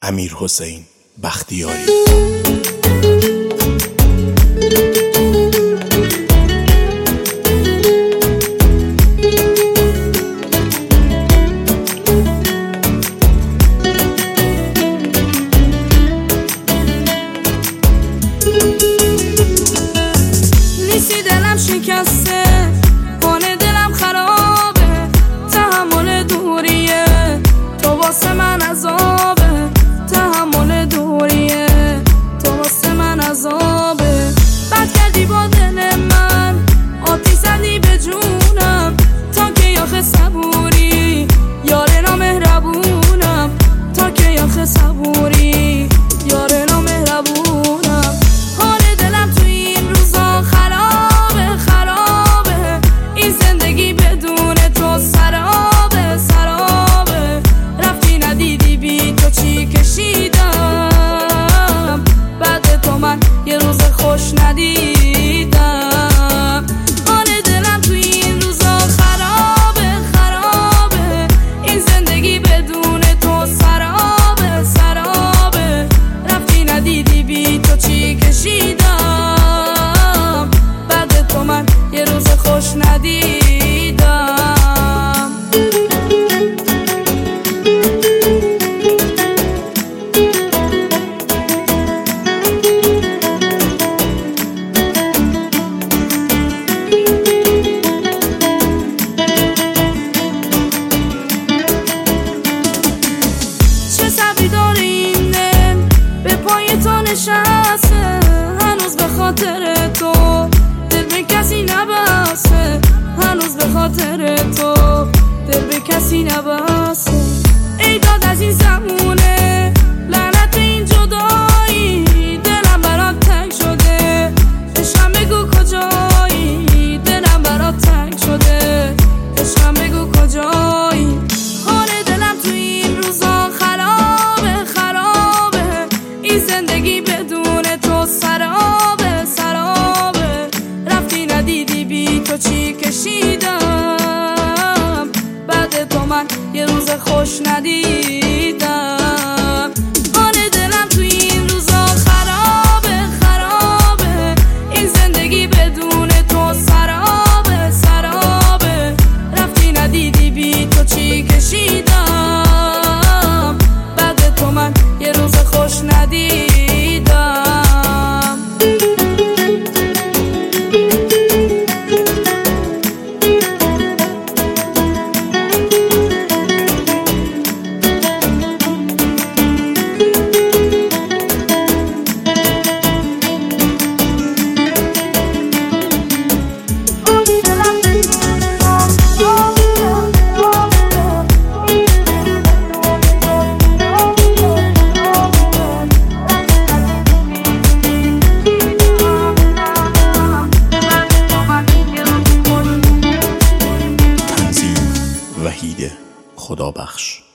امیرحسین بختیاری. نیستی دلم شکسته، خانه دلم خرابه، تحمل دوریه تو واسه من عذابه، تحمل دوریه تو واسه من عذابه. بد کردی با دل من، آتیش زدی به جونم، تا که آخه صبوری یار نامهربونم، تا که آخه صبوری یار نامهربونم. حال دلم تو این روزا خرابه خرابه، این زندگی بدون تو سرابه سرابه. رفتی ندیدی بی تو چی کشیدم، بعد تو من یه روز خوش ندیدم. حال دلم تو این روزا خرابه خرابه، این زندگی بدون تو سرابه سرابه. رفتی ندیدی بی تو چی کشیدم، بعد تو من یه روز خوش ندیدم. چه صبری داره این دل به پای تو نشسته، هنوز به خاطر تو دل به کسی نبسته، هنوز به خاطر تو دل به کسی نبسته. ای داد از این زمونه، لعنت به این جدایی، دلم برات تنگ شده، عشقم بگو کجایی، دلم برات تنگ شده، عشقم بگو کجایی. حال دلم تو این روزا خرابه خرابه، این زندگی بدون تو سرابه سرابه. رفتی ندیدی بی تو چی کشیدم، بعد تو من یه روز خوش ندیدم. حال دلم تو این روزا خرابه خرابه، این زندگی بدون تو سرابه سرابه. رفتی ندیدی بی تو چی کشیدم، بعد تو من یه روز خوش ندیدم. وحید خدابخش.